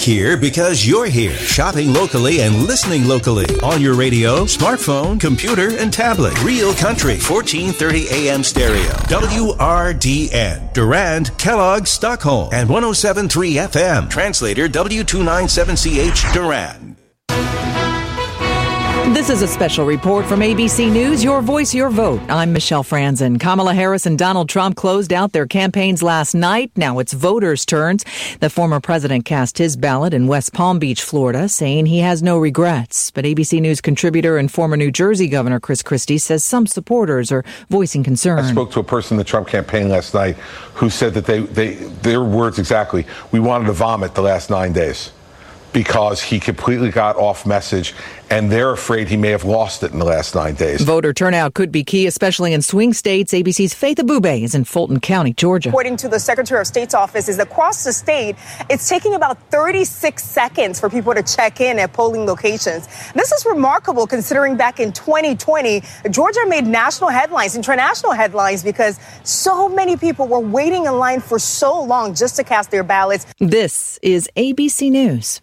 here because you're here, shopping locally and listening locally on your radio, smartphone, computer, and tablet. Real Country, 1430 AM stereo. WRDN, Durand, Kellogg, Stockholm, and 107.3 FM. Translator W297CH, Durand. This is a special report from ABC News, Your Voice, Your Vote. I'm Michelle Franzen. Kamala Harris and Donald Trump closed out their campaigns last night. Now it's voters' turns. The former president cast his ballot in West Palm Beach, Florida, saying he has no regrets. But ABC News contributor and former New Jersey Governor Chris Christie says some supporters are voicing concern. I spoke to a person in the Trump campaign last night who said that their words exactly, we wanted to vomit the last 9 days, because he completely got off message, and they're afraid he may have lost it in the last 9 days. Voter turnout could be key, especially in swing states. ABC's Faith Abube is in Fulton County, Georgia. According to the Secretary of State's office, is across the state, it's taking about 36 seconds for people to check in at polling locations. This is remarkable considering back in 2020, Georgia made national headlines, international headlines, because so many people were waiting in line for so long just to cast their ballots. This is ABC News.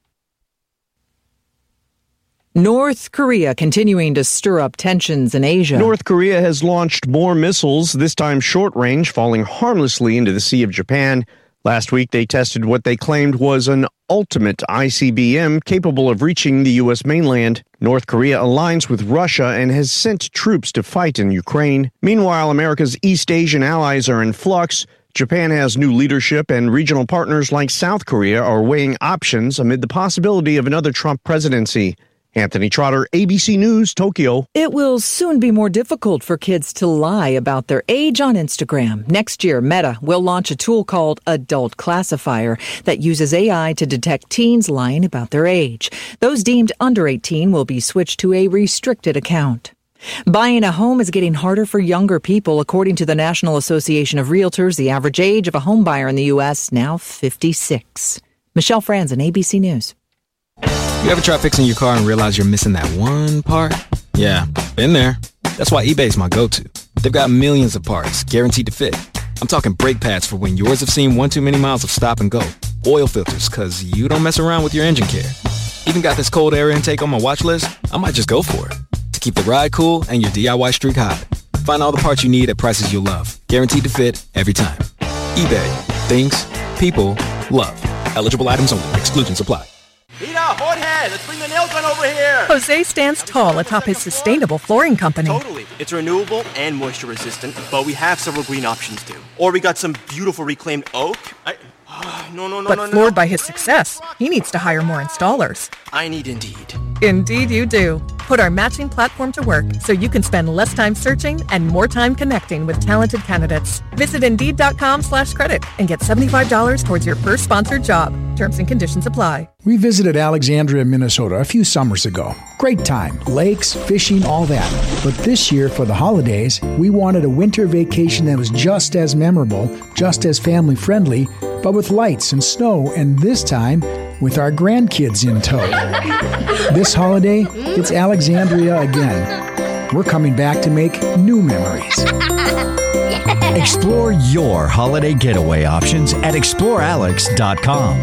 North Korea continuing to stir up tensions in Asia. North Korea has launched more missiles, this time short-range, falling harmlessly into the Sea of Japan. Last week, they tested what they claimed was an ultimate ICBM capable of reaching the U.S. mainland. North Korea aligns with Russia and has sent troops to fight in Ukraine. Meanwhile, America's East Asian allies are in flux. Japan has new leadership, and regional partners like South Korea are weighing options amid the possibility of another Trump presidency. Anthony Trotter, ABC News, Tokyo. It will soon be more difficult for kids to lie about their age on Instagram. Next year, Meta will launch a tool called Adult Classifier that uses AI to detect teens lying about their age. Those deemed under 18 will be switched to a restricted account. Buying a home is getting harder for younger people. According to the National Association of Realtors, the average age of a home buyer in the U.S. now 56. Michelle Franzen, ABC News. You ever try fixing your car and realize you're missing that one part? Yeah, been there. That's why eBay's my go-to. They've got millions of parts, guaranteed to fit. I'm talking brake pads for when yours have seen one too many miles of stop and go. Oil filters, because you don't mess around with your engine care. Even got this cold air intake on my watch list. I might just go for it. To keep the ride cool and your DIY streak hot. Find all the parts you need at prices you'll love. Guaranteed to fit every time. eBay. Things. People. Love. Eligible items only. Exclusions apply. Mira, Jorge, let's bring the nail gun over here. Jose stands tall atop his sustainable flooring company. Totally. It's renewable and moisture resistant, but we have several green options too. Or we got some beautiful reclaimed oak. But floored by his success, he needs to hire more installers. I need Indeed. Indeed you do. Put our matching platform to work so you can spend less time searching and more time connecting with talented candidates. Visit Indeed.com/credit and get $75 towards your first sponsored job. Terms and conditions apply. We visited Alexandria, Minnesota a few summers ago. Great time. Lakes, fishing, all that. But this year, for the holidays, we wanted a winter vacation that was just as memorable, just as family-friendly, but with lights and snow, and this time, with our grandkids in tow. This holiday, it's Alexandria again. We're coming back to make new memories. Explore your holiday getaway options at explorealex.com.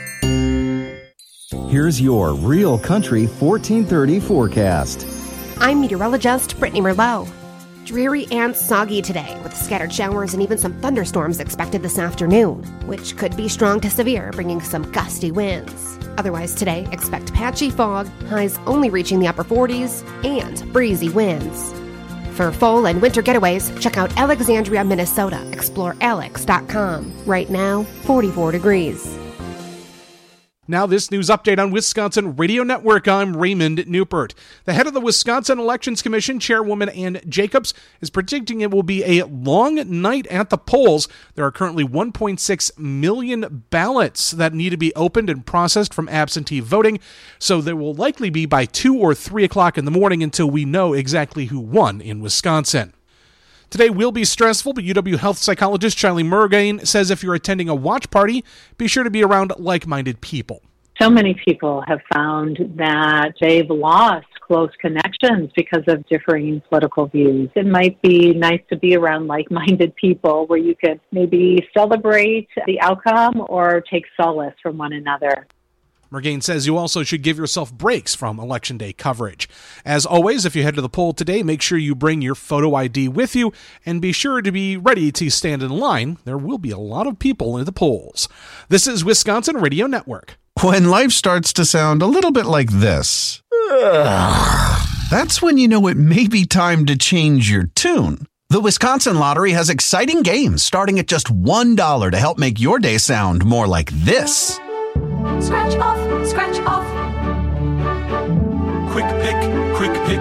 Here's your Real Country 1430 forecast. I'm meteorologist Brittany Merlot. Dreary and soggy today, with scattered showers and even some thunderstorms expected this afternoon, which could be strong to severe, bringing some gusty winds. Otherwise today, expect patchy fog, highs only reaching the upper 40s, and breezy winds. For fall and winter getaways, check out Alexandria, Minnesota. ExploreAlex.com. Right now, 44 degrees. Now this news update on Wisconsin Radio Network. I'm Raymond Newpert. The head of the Wisconsin Elections Commission, Chairwoman Ann Jacobs, is predicting it will be a long night at the polls. There are currently 1.6 million ballots that need to be opened and processed from absentee voting, so there will likely be by 2 or 3 o'clock in the morning until we know exactly who won in Wisconsin. Today will be stressful, but UW health psychologist Charlie Murgain says if you're attending a watch party, be sure to be around like-minded people. So many people have found that they've lost close connections because of differing political views. It might be nice to be around like-minded people where you could maybe celebrate the outcome or take solace from one another. Mergain says you also should give yourself breaks from Election Day coverage. As always, if you head to the poll today, make sure you bring your photo ID with you and be sure to be ready to stand in line. There will be a lot of people in the polls. This is Wisconsin Radio Network. When life starts to sound a little bit like this, that's when you know it may be time to change your tune. The Wisconsin Lottery has exciting games starting at just $1 to help make your day sound more like this. Scratch off, scratch off. Quick pick, quick pick.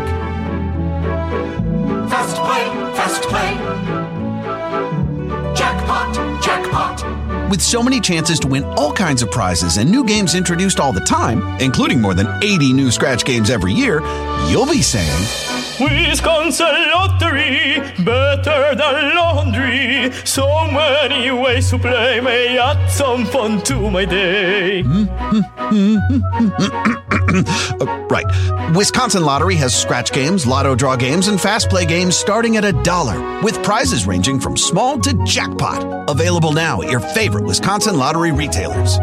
Fast play, fast play. Jackpot, jackpot. With so many chances to win all kinds of prizes and new games introduced all the time, including more than 80 new scratch games every year, you'll be saying, Wisconsin Lottery, better than laundry. So many ways to play, may add some fun to my day. Right. Wisconsin Lottery has scratch games, lotto draw games, and fast play games starting at $1, with prizes ranging from small to jackpot. Available now at your favorite Wisconsin Lottery retailers.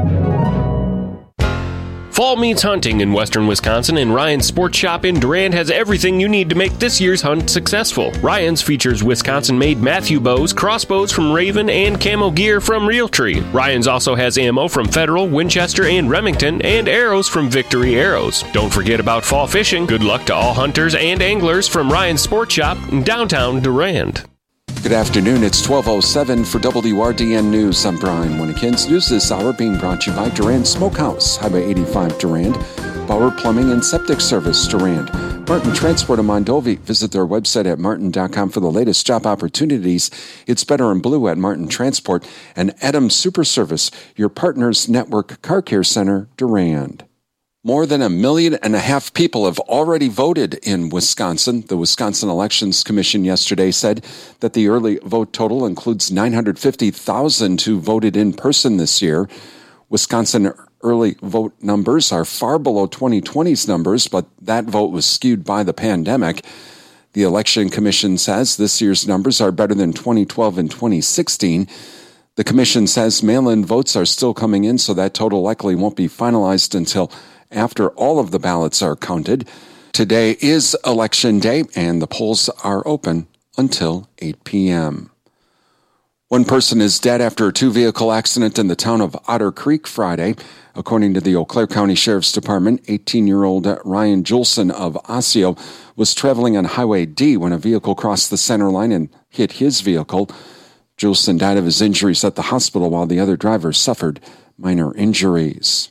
Fall means hunting in western Wisconsin, and Ryan's Sports Shop in Durand has everything you need to make this year's hunt successful. Ryan's features Wisconsin-made Matthew bows, crossbows from Raven, and camo gear from Realtree. Ryan's also has ammo from Federal, Winchester, and Remington, and arrows from Victory Arrows. Don't forget about fall fishing. Good luck to all hunters and anglers from Ryan's Sports Shop in downtown Durand. Good afternoon. It's 12:07 for WRDN News. I'm Brian Winnekins. News this hour being brought to you by Durand Smokehouse, Highway 85 Durand, Bauer Plumbing and Septic Service Durand, Martin Transport of Mondovi. Visit their website at martin.com for the latest job opportunities. It's Better in Blue at Martin Transport, and Adams Super Service, your partner's network car care center, Durand. More than 1.5 million people have already voted in Wisconsin. The Wisconsin Elections Commission yesterday said that the early vote total includes 950,000 who voted in person this year. Wisconsin early vote numbers are far below 2020's numbers, but that vote was skewed by the pandemic. The Election Commission says this year's numbers are better than 2012 and 2016. The commission says mail-in votes are still coming in, so that total likely won't be finalized until after all of the ballots are counted. Today is Election Day, and the polls are open until 8 p.m. One person is dead after a two-vehicle accident in the town of Otter Creek Friday. According to the Eau Claire County Sheriff's Department, 18-year-old Ryan Julson of Osseo was traveling on Highway D when a vehicle crossed the center line and hit his vehicle. Julson died of his injuries at the hospital while the other driver suffered minor injuries.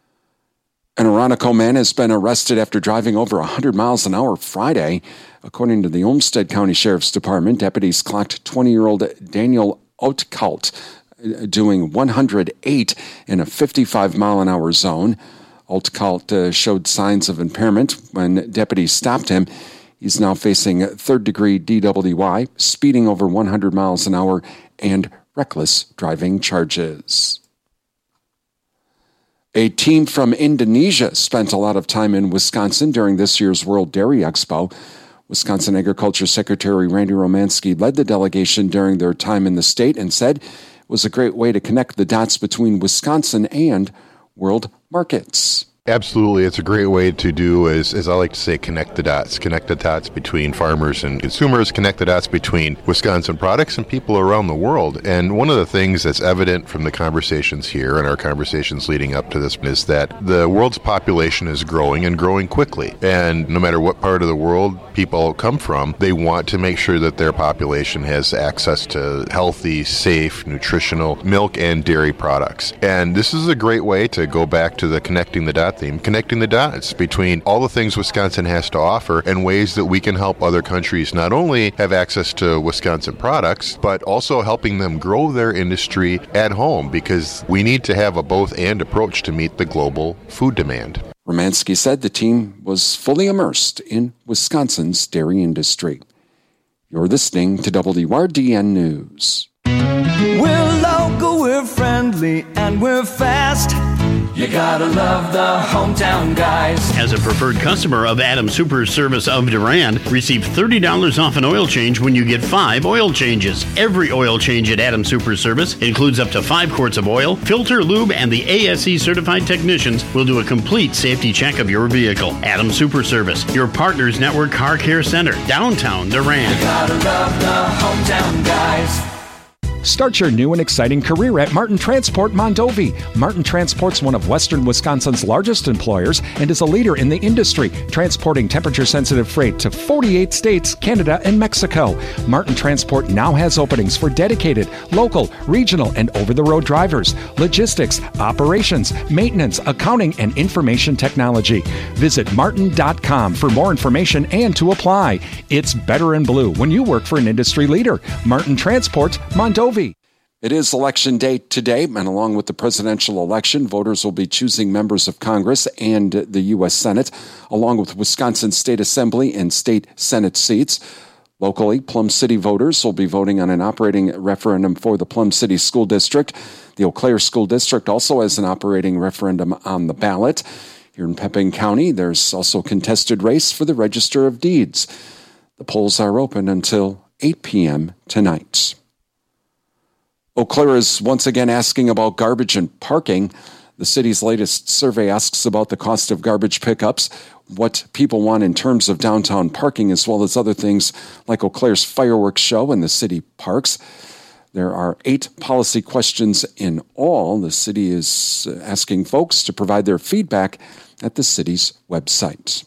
An Oronoco man has been arrested after driving over 100 miles an hour Friday. According to the Olmsted County Sheriff's Department, deputies clocked 20-year-old Daniel Outcalt doing 108 in a 55-mile-an-hour zone. Outcalt showed signs of impairment when deputies stopped him. He's now facing third-degree DWI, speeding over 100 miles an hour, and reckless driving charges. A team from Indonesia spent a lot of time in Wisconsin during this year's World Dairy Expo. Wisconsin Agriculture Secretary Randy Romanski led the delegation during their time in the state and said it was a great way to connect the dots between Wisconsin and world markets. Absolutely. It's a great way to do, as I like to say, connect the dots between farmers and consumers, connect the dots between Wisconsin products and people around the world. And one of the things that's evident from the conversations here and our conversations leading up to this is that the world's population is growing and growing quickly. And no matter what part of the world people come from, they want to make sure that their population has access to healthy, safe, nutritional milk and dairy products. And this is a great way to go back to the connecting the dots theme, connecting the dots between all the things Wisconsin has to offer and ways that we can help other countries not only have access to Wisconsin products, but also helping them grow their industry at home, because we need to have a both-and approach to meet the global food demand. Romanski said the team was fully immersed in Wisconsin's dairy industry. You're listening to WRDN News. We're local, we're friendly, and we're fast. You gotta love the hometown guys. As a preferred customer of Adam Super Service of Durand, receive $30 off an oil change when you get 5 oil changes. Every oil change at Adam Super Service includes up to 5 quarts of oil, filter, lube, and the ASE certified technicians will do a complete safety check of your vehicle. Adam Super Service, your Partners Network Car Care Center, downtown Durand. You gotta love the hometown guys. Start your new and exciting career at Martin Transport Mondovi. Martin Transport's one of Western Wisconsin's largest employers and is a leader in the industry, transporting temperature-sensitive freight to 48 states, Canada, and Mexico. Martin Transport now has openings for dedicated, local, regional, and over-the-road drivers, logistics, operations, maintenance, accounting, and information technology. Visit martin.com for more information and to apply. It's better in blue when you work for an industry leader. Martin Transport Mondovi. It is Election Day today, and along with the presidential election, voters will be choosing members of Congress and the U.S. Senate, along with Wisconsin State Assembly and State Senate seats. Locally, Plum City voters will be voting on an operating referendum for the Plum City School District. The Eau Claire School District also has an operating referendum on the ballot. Here in Pepin County, there's also a contested race for the Register of Deeds. The polls are open until 8 p.m. tonight. Eau Claire is once again asking about garbage and parking. The city's latest survey asks about the cost of garbage pickups, what people want in terms of downtown parking, as well as other things like Eau Claire's fireworks show and the city parks. There are 8 policy questions in all. The city is asking folks to provide their feedback at the city's website.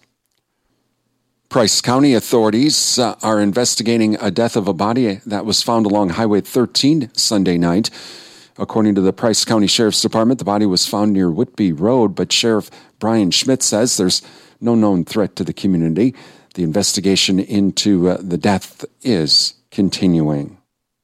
Price County authorities are investigating a death of a body that was found along Highway 13 Sunday night. According to the Price County Sheriff's Department, the body was found near Whitby Road, but Sheriff Brian Schmidt says there's no known threat to the community. The investigation into the death is continuing.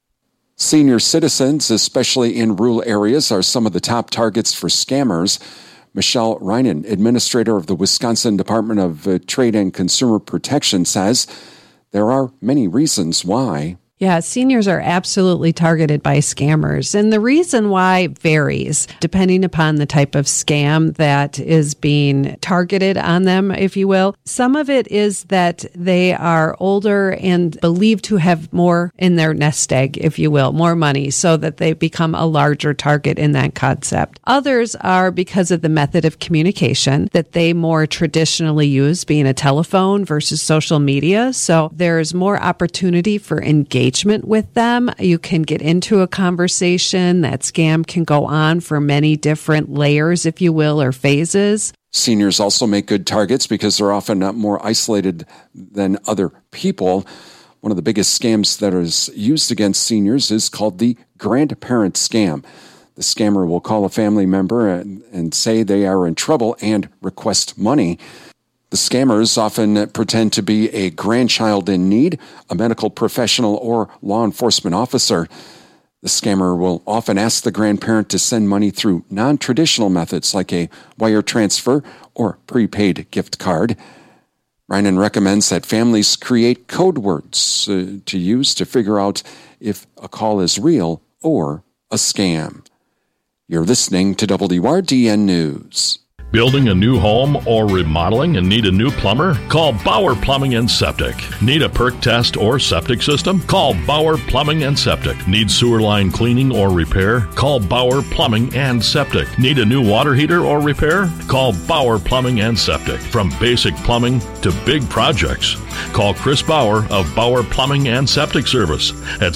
Senior citizens, especially in rural areas, are some of the top targets for scammers. Michelle Reinen, administrator of the Wisconsin Department of Trade and Consumer Protection, says there are many reasons why. Yeah, seniors are absolutely targeted by scammers. And the reason why varies depending upon the type of scam that is being targeted on them, if you will. Some of it is that they are older and believed to have more in their nest egg, if you will, more money, so that they become a larger target in that concept. Others are because of the method of communication that they more traditionally use, being a telephone versus social media. So there's more opportunity for engagement with them. You can get into a conversation. That scam can go on for many different layers, if you will, or phases. Seniors also make good targets because they're often more isolated than other people. One of the biggest scams that is used against seniors is called the grandparent scam. The scammer will call a family member and say they are in trouble and request money. The scammers often pretend to be a grandchild in need, a medical professional, or law enforcement officer. The scammer will often ask the grandparent to send money through non-traditional methods like a wire transfer or prepaid gift card. Reinen recommends that families create code words to use to figure out if a call is real or a scam. You're listening to WRDN News. Building a new home or remodeling and need a new plumber? Call Bauer Plumbing and Septic. Need a perk test or septic system? Call Bauer Plumbing and Septic. Need sewer line cleaning or repair? Call Bauer Plumbing and Septic. Need a new water heater or repair? Call Bauer Plumbing and Septic. From basic plumbing to big projects. Call Chris Bauer of Bauer Plumbing and Septic Service at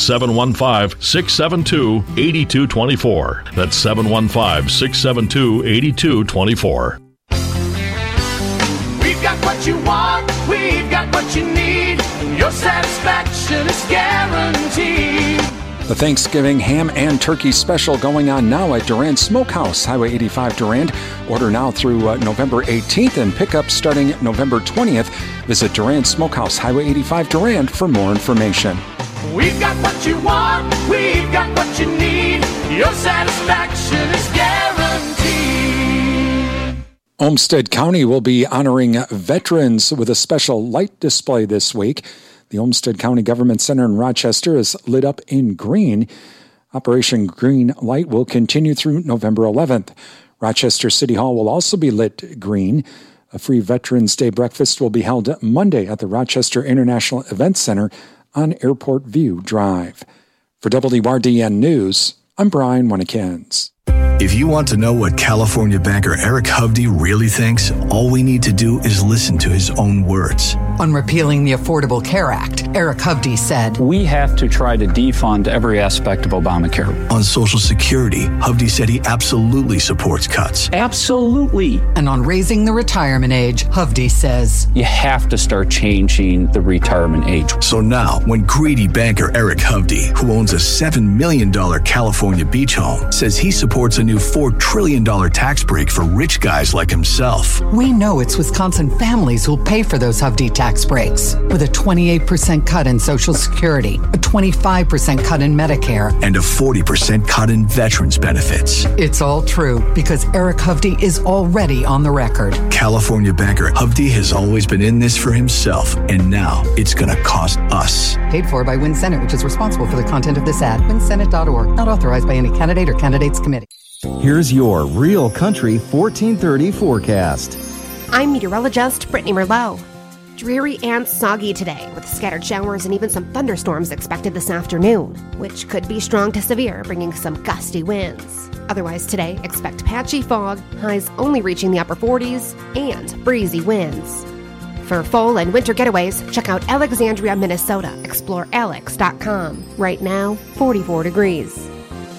715-672-8224. That's 715-672-8224. We've got what you want, we've got what you need. Your satisfaction is guaranteed. The Thanksgiving ham and turkey special going on now at Durand Smokehouse, Highway 85 Durand. Order now through November 18th and pick up starting November 20th. Visit Durand Smokehouse, Highway 85 Durand for more information. We've got what you want, we've got what you need. Your satisfaction is guaranteed. Olmsted County will be honoring veterans with a special light display this week. The Olmsted County Government Center in Rochester is lit up in green. Operation Green Light will continue through November 11th. Rochester City Hall will also be lit green. A free Veterans Day breakfast will be held Monday at the Rochester International Event Center on Airport View Drive. For WRDN News, I'm Brian Winnikins. If you want to know what California banker Eric Hovde really thinks, all we need to do is listen to his own words. On repealing the Affordable Care Act, Eric Hovde said, "We have to try to defund every aspect of Obamacare." On Social Security, Hovde said he absolutely supports cuts. Absolutely. And on raising the retirement age, Hovde says, "You have to start changing the retirement age." So now, when greedy banker Eric Hovde, who owns a $7 million California beach home, says he supports a new $4 trillion tax break for rich guys like himself. We know it's Wisconsin families who'll pay for those Hovde tax breaks, with a 28% cut in Social Security, a 25% cut in Medicare, and a 40% cut in veterans benefits. It's all true because Eric Hovde is already on the record. California banker Hovde has always been in this for himself, and now it's going to cost us. Paid for by Win Senate, which is responsible for the content of this ad. WinSenate.org. Not authorized by any candidate or candidates committee. Here's your Real Country 1430 forecast. I'm meteorologist Brittany Merlot. Dreary and soggy today, with scattered showers and even some thunderstorms expected this afternoon, which could be strong to severe, bringing some gusty winds. Otherwise today, expect patchy fog, highs only reaching the upper 40s, and breezy winds. For fall and winter getaways, check out Alexandria, Minnesota. Explore alex.com. Right now, 44 degrees.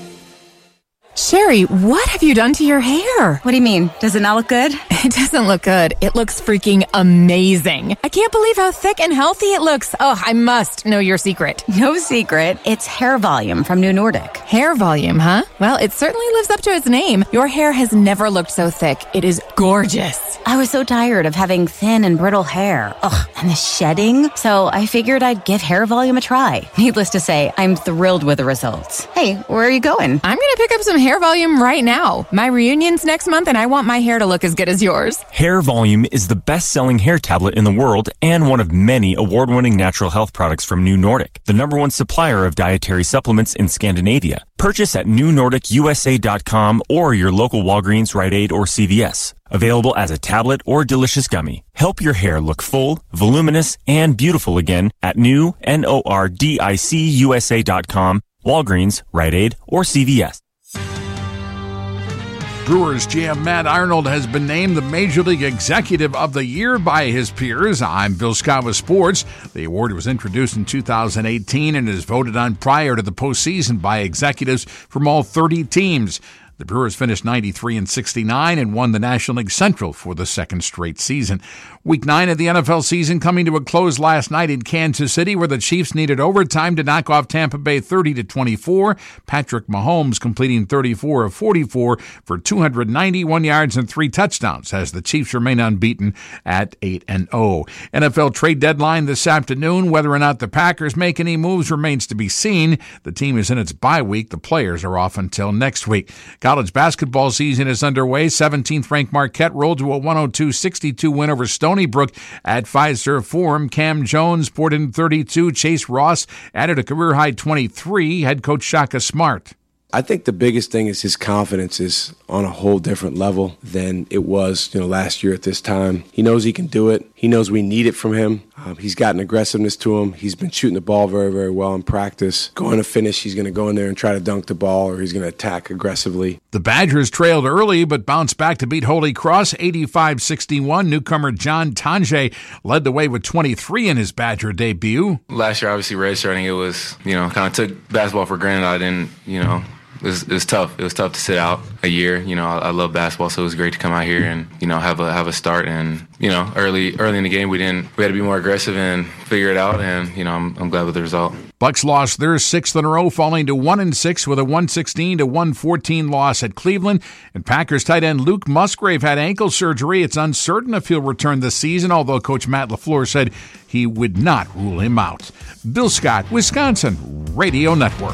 Sherry, what have you done to your hair? What do you mean? Does it not look good? It doesn't look good. It looks freaking amazing. I can't believe how thick and healthy it looks. Oh, I must know your secret. No secret. It's hair volume from New Nordic. Hair volume, huh? Well, it certainly lives up to its name. Your hair has never looked so thick. It is gorgeous. I was so tired of having thin and brittle hair. Ugh, and the shedding. So I figured I'd give hair volume a try. Needless to say, I'm thrilled with the results. Hey, where are you going? I'm going to pick up some hair volume right now. My reunion's next month and I want my hair to look as good as yours. Hair Volume is the best-selling hair tablet in the world and one of many award-winning natural health products from New Nordic, the #1 supplier of dietary supplements in Scandinavia. Purchase at newnordicusa.com or your local Walgreens, Rite Aid, or CVS. Available as a tablet or delicious gummy. Help your hair look full, voluminous, and beautiful again at newnordicusa.com, Walgreens, Rite Aid, or CVS. Brewers GM Matt Arnold has been named the Major League Executive of the Year by his peers. I'm Bill Scott with Sports. The award was introduced in 2018 and is voted on prior to the postseason by executives from all 30 teams. The Brewers finished 93-69 and won the National League Central for the second straight season. Week 9 of the NFL season coming to a close last night in Kansas City, where the Chiefs needed overtime to knock off Tampa Bay 30-24. Patrick Mahomes completing 34 of 44 for 291 yards and 3 touchdowns as the Chiefs remain unbeaten at 8-0. NFL trade deadline this afternoon. Whether or not the Packers make any moves remains to be seen. The team is in its bye week. The players are off until next week. College basketball season is underway. 17th-ranked Marquette rolled to a 102-62 win over Stony Brook at Fiserv Forum. Cam Jones poured in 32. Chase Ross added a career-high 23. Head coach Shaka Smart. I think the biggest thing is his confidence is on a whole different level than it was, last year at this time. He knows he can do it. He knows we need it from him. He's got an aggressiveness to him. He's been shooting the ball very, very well in practice. Going to finish, he's going to go in there and try to dunk the ball, or he's going to attack aggressively. The Badgers trailed early but bounced back to beat Holy Cross 85-61. Newcomer John Tange led the way with 23 in his Badger debut. Last year, obviously, redshirting, it was, kind of took basketball for granted. I didn't, It was tough. It was tough to sit out a year. I love basketball, so it was great to come out here and have a start. And early in the game, we had to be more aggressive and figure it out. And I'm glad with the result. Bucks lost their 6th in a row, falling to 1-6 with a 116-114 loss at Cleveland. And Packers tight end Luke Musgrave had ankle surgery. It's uncertain if he'll return this season, although Coach Matt LaFleur said he would not rule him out. Bill Scott, Wisconsin Radio Network.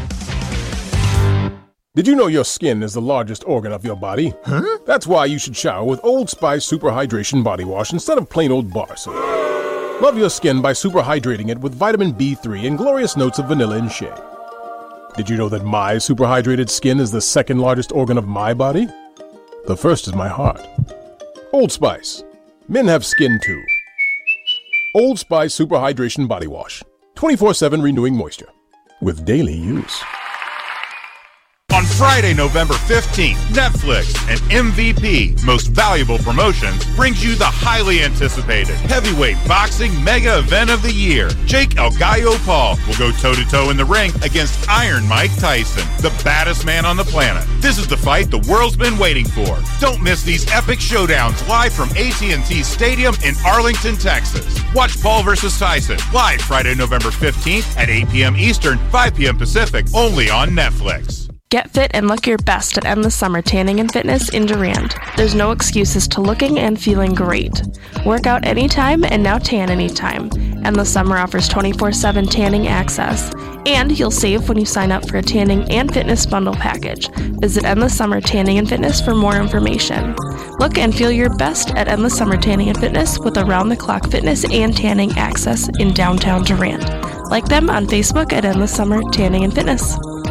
Did you know your skin is the largest organ of your body? Huh? That's why you should shower with Old Spice Super Hydration Body Wash instead of plain old bar soap. Love your skin by super hydrating it with vitamin B3 and glorious notes of vanilla and shea. Did you know that my super hydrated skin is the second largest organ of my body? The first is my heart. Old Spice. Men have skin too. Old Spice Super Hydration Body Wash. 24/7 renewing moisture. With daily use. On Friday, November 15th, Netflix and MVP, Most Valuable Promotions, brings you the highly anticipated heavyweight boxing mega event of the year. Jake El Gallo Paul will go toe-to-toe in the ring against Iron Mike Tyson, the baddest man on the planet. This is the fight the world's been waiting for. Don't miss these epic showdowns live from AT&T Stadium in Arlington, Texas. Watch Paul versus Tyson live Friday, November 15th at 8 p.m. Eastern, 5 p.m. Pacific, only on Netflix. Get fit and look your best at Endless Summer Tanning and Fitness in Durand. There's no excuses to looking and feeling great. Work out anytime and now tan anytime. Endless Summer offers 24/7 tanning access. And you'll save when you sign up for a tanning and fitness bundle package. Visit Endless Summer Tanning and Fitness for more information. Look and feel your best at Endless Summer Tanning and Fitness with around-the-clock fitness and tanning access in downtown Durand. Like them on Facebook at Endless Summer Tanning and Fitness.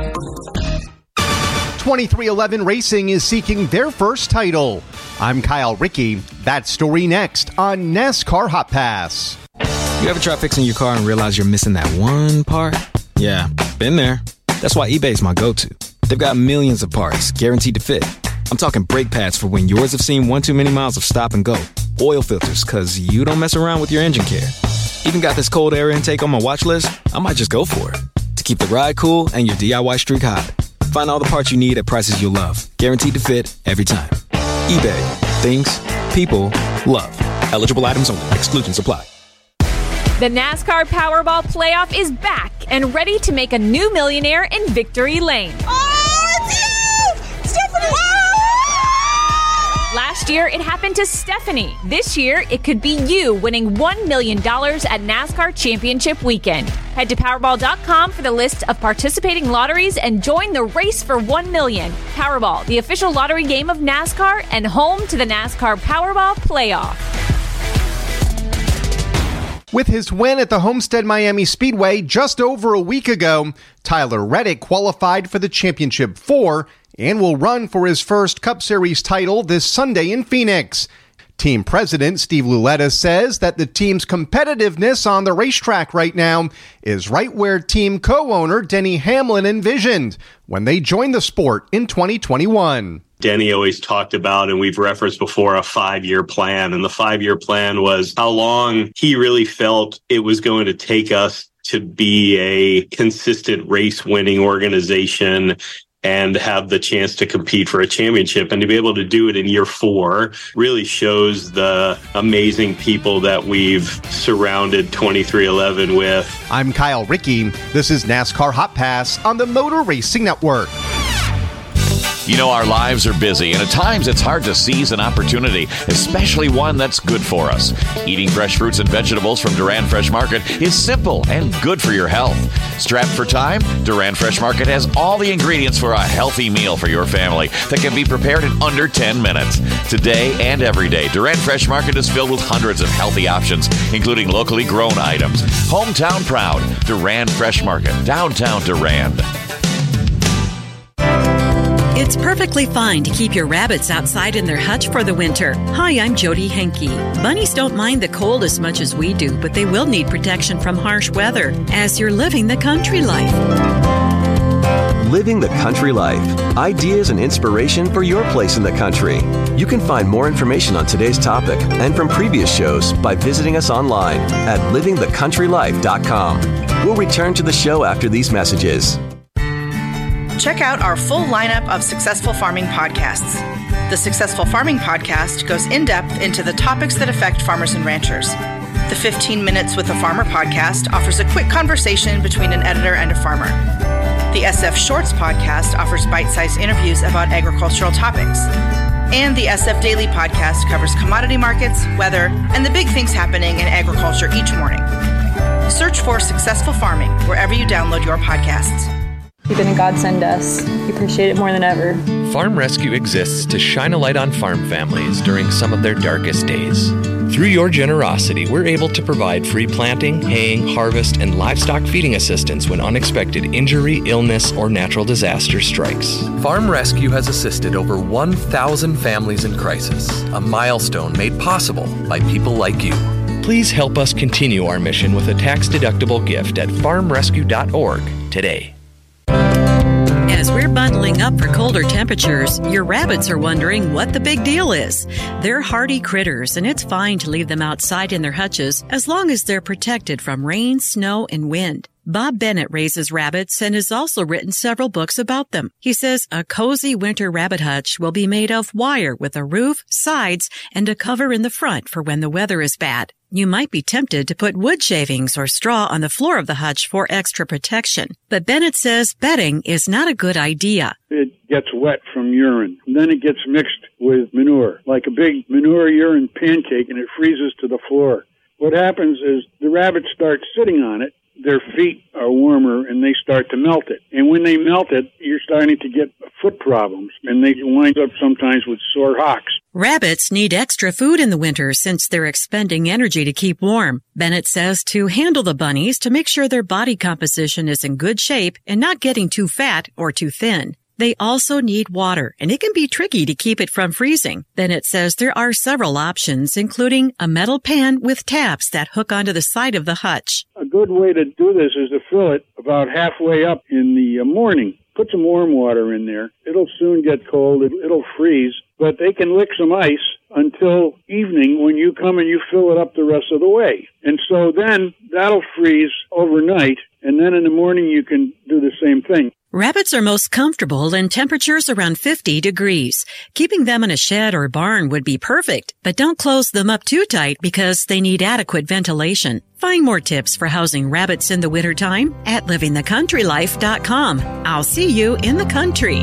2311 Racing is seeking their first title. I'm Kyle Rickey. That story next on NASCAR Hot Pass. You ever try fixing your car and realize you're missing that one part? Yeah, been there. That's why eBay's my go-to. They've got millions of parts guaranteed to fit. I'm talking brake pads for when yours have seen one too many miles of stop and go. Oil filters, because you don't mess around with your engine care. Even got this cold air intake on my watch list. I might just go for it. To keep the ride cool and your DIY streak hot. Find all the parts you need at prices you'll love. Guaranteed to fit every time. eBay. Things people love. Eligible items only. Exclusions apply. The NASCAR Powerball Playoff is back and ready to make a new millionaire in Victory Lane. Oh, it's you! Stephanie! Last year, it happened to Stephanie. This year, it could be you winning $1 million at NASCAR Championship Weekend. Head to Powerball.com for the list of participating lotteries and join the race for $1 million. Powerball, the official lottery game of NASCAR and home to the NASCAR Powerball Playoff. With his win at the Homestead Miami Speedway just over a week ago, Tyler Reddick qualified for the Championship 4 and will run for his first Cup Series title this Sunday in Phoenix. Team president Steve Luletta says that the team's competitiveness on the racetrack right now is right where team co-owner Denny Hamlin envisioned when they joined the sport in 2021. Denny always talked about, and we've referenced before, a 5-year plan. And the 5-year plan was how long he really felt it was going to take us to be a consistent race-winning organization and have the chance to compete for a championship. And to be able to do it in year 4 really shows the amazing people that we've surrounded 2311 with. I'm Kyle Rickey. This is NASCAR Hot Pass on the Motor Racing Network. You know, our lives are busy, and at times it's hard to seize an opportunity, especially one that's good for us. Eating fresh fruits and vegetables from Durand Fresh Market is simple and good for your health. Strapped for time, Durand Fresh Market has all the ingredients for a healthy meal for your family that can be prepared in under 10 minutes. Today and every day, Durand Fresh Market is filled with hundreds of healthy options, including locally grown items. Hometown proud, Durand Fresh Market, downtown Durand. It's perfectly fine to keep your rabbits outside in their hutch for the winter. Hi, I'm Jody Henke. Bunnies don't mind the cold as much as we do, but they will need protection from harsh weather as you're living the country life. Living the country life. Ideas and inspiration for your place in the country. You can find more information on today's topic and from previous shows by visiting us online at livingthecountrylife.com. We'll return to the show after these messages. Check out our full lineup of Successful Farming podcasts. The Successful Farming podcast goes in-depth into the topics that affect farmers and ranchers. The 15 Minutes with a Farmer podcast offers a quick conversation between an editor and a farmer. The SF Shorts podcast offers bite-sized interviews about agricultural topics. And the SF Daily podcast covers commodity markets, weather, and the big things happening in agriculture each morning. Search for Successful Farming wherever you download your podcasts. You've been a godsend to us. We appreciate it more than ever. Farm Rescue exists to shine a light on farm families during some of their darkest days. Through your generosity, we're able to provide free planting, haying, harvest, and livestock feeding assistance when unexpected injury, illness, or natural disaster strikes. Farm Rescue has assisted over 1,000 families in crisis, a milestone made possible by people like you. Please help us continue our mission with a tax-deductible gift at farmrescue.org today. As we're bundling up for colder temperatures, your rabbits are wondering what the big deal is. They're hardy critters, and it's fine to leave them outside in their hutches as long as they're protected from rain, snow, and wind. Bob Bennett raises rabbits and has also written several books about them. He says a cozy winter rabbit hutch will be made of wire with a roof, sides, and a cover in the front for when the weather is bad. You might be tempted to put wood shavings or straw on the floor of the hutch for extra protection. But Bennett says bedding is not a good idea. It gets wet from urine, and then it gets mixed with manure, like a big manure urine pancake, and it freezes to the floor. What happens is the rabbits start sitting on it. Their feet are warmer and they start to melt it. And when they melt it, you're starting to get foot problems, and they wind up sometimes with sore hocks. Rabbits need extra food in the winter since they're expending energy to keep warm. Bennett says to handle the bunnies to make sure their body composition is in good shape and not getting too fat or too thin. They also need water, and it can be tricky to keep it from freezing. Bennett says there are several options, including a metal pan with tabs that hook onto the side of the hutch. A good way to do this is to fill it about halfway up in the morning. Put some warm water in there. It'll soon get cold. It'll freeze. But they can lick some ice until evening when you come and you fill it up the rest of the way. And so then that'll freeze overnight, and then in the morning you can do the same thing. Rabbits are most comfortable in temperatures around 50 degrees. Keeping them in a shed or barn would be perfect, but don't close them up too tight because they need adequate ventilation. Find more tips for housing rabbits in the wintertime at livingthecountrylife.com. I'll see you in the country.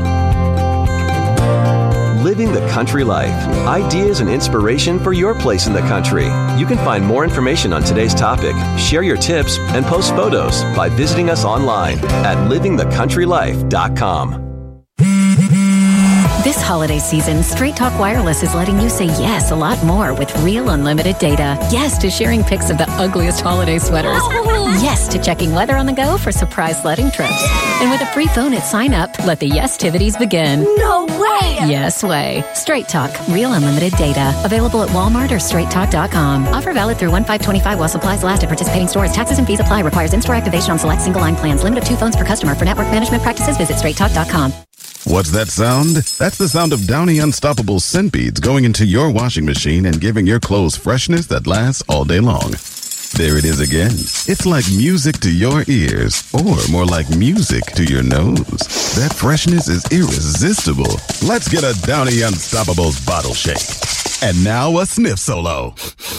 Living the Country Life. Ideas and inspiration for your place in the country. You can find more information on today's topic, share your tips, and post photos by visiting us online at livingthecountrylife.com. This holiday season, Straight Talk Wireless is letting you say yes a lot more with real unlimited data. Yes to sharing pics of the ugliest holiday sweaters. Yes to checking weather on the go for surprise sledding trips. And with a free phone at sign up, let the yes-tivities begin. No way! Yes way. Straight Talk, real unlimited data. Available at Walmart or straighttalk.com. Offer valid through 1/5/25 while supplies last at participating stores. Taxes and fees apply. Requires in-store activation on select single-line plans. Limit of 2 phones per customer. For network management practices, visit straighttalk.com. What's that sound? That's the sound of Downy Unstoppable scent beads going into your washing machine and giving your clothes freshness that lasts all day long. There it is again. It's like music to your ears, or more like music to your nose. That freshness is irresistible. Let's get a Downy Unstoppables bottle shake. And now a sniff solo.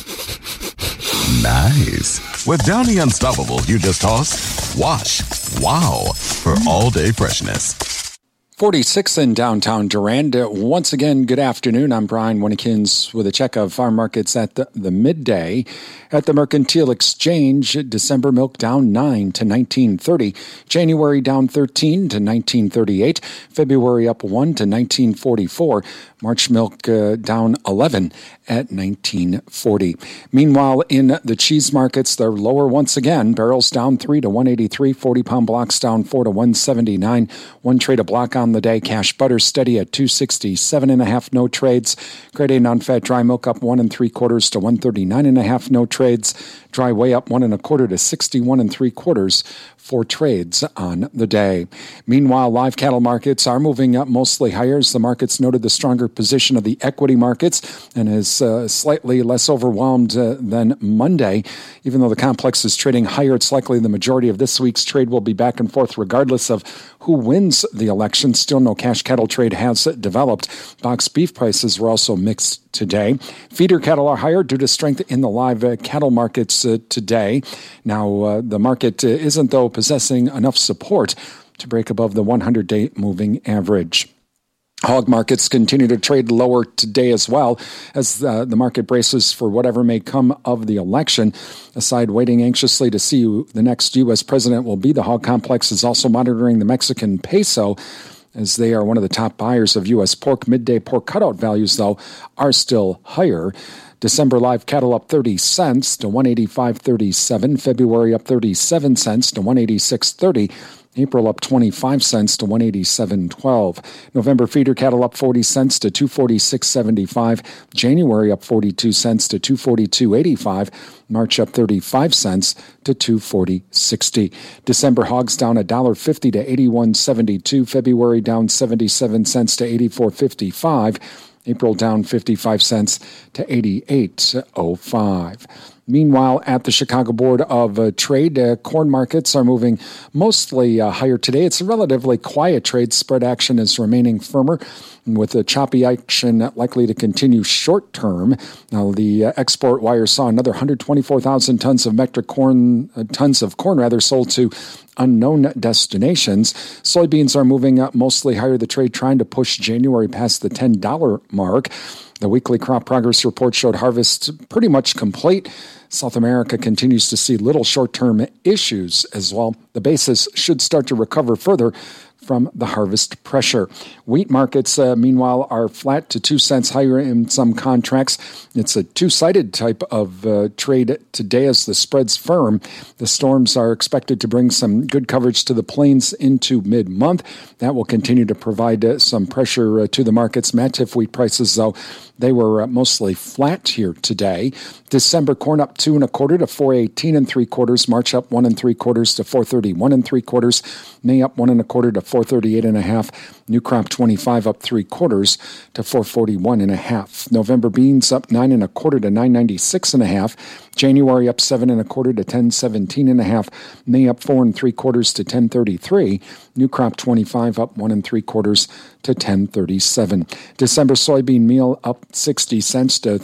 Nice. With Downy Unstoppable, you just toss, wash, wow, for all-day freshness. 46 in downtown Durand. Once again, good afternoon. I'm Brian Winnekins with a check of farm markets at the midday. At the Mercantile Exchange, December milk down 9 to 19.30. January down 13 to 19.38. February up 1 to 19.44. March milk down 11 at 19.40. Meanwhile, in the cheese markets, they're lower once again. Barrels down 3 to 183. 40-pound blocks down 4 to 179. One trade a block on the day. Cash butter steady at 267.5. No trades. Grade A non-fat dry milk up 1 3/4 to 139.5. No trades. Dry whey up 1 1/4 to 61 3/4. 4 trades on the day. Meanwhile, live cattle markets are moving up mostly higher as the markets noted the stronger position of the equity markets and is slightly less overwhelmed than Monday. Even though the complex is trading higher, it's likely the majority of this week's trade will be back and forth regardless of who wins the election. Still no cash cattle trade has developed. Box beef prices were also mixed today. Feeder cattle are higher due to strength in the live cattle markets today. Now, the market isn't, though, possessing enough support to break above the 100-day moving average. Hog markets continue to trade lower today as well as the market braces for whatever may come of the election. Aside waiting anxiously to see who the next U.S. president will be, the hog complex is also monitoring the Mexican peso as they are one of the top buyers of U.S. pork. Midday pork cutout values, though, are still higher. December live cattle up 30 cents to 185.37. February up 37 cents to 186.30. April up 25 cents to 187.12. November feeder cattle up 40 cents to 246.75. January up 42 cents to 242.85. March up 35 cents to 240.60. December hogs down $1.50 to 81.72. February down 77 cents to 84.55. April down 55 cents to 88.05. Meanwhile, at the Chicago Board of Trade, corn markets are moving mostly higher today. It's a relatively quiet trade. Spread action is remaining firmer, with the choppy action likely to continue short term. Now, the export wire saw another 124,000 tons of metric corn, sold to unknown destinations. Soybeans are moving up mostly higher. The trade trying to push January past the $10 mark. The weekly crop progress report showed harvest pretty much complete. South America continues to see little short-term issues as well. The basis should start to recover further from the harvest pressure. Wheat markets, meanwhile, are flat to 2 cents higher in some contracts. It's a two-sided type of trade today as the spreads firm. The storms are expected to bring some good coverage to the plains into mid-month. That will continue to provide some pressure to the markets. Matif wheat prices, though, they were mostly flat here today. December corn up 2 1/4 to 4.18 3/4. March up 1 3/4 to 4.31 3/4. May up 1 1/4 to 4.38 1/2. New crop 25 up 3/4 to 4.41 1/2. November beans up 9 1/4 to 9.96 1/2. January up 7 1/4 to 10.17 1/2. May up 4 3/4 to 10.33. New crop 25 up 1 3/4 to 10.37. December soybean meal up 60 cents to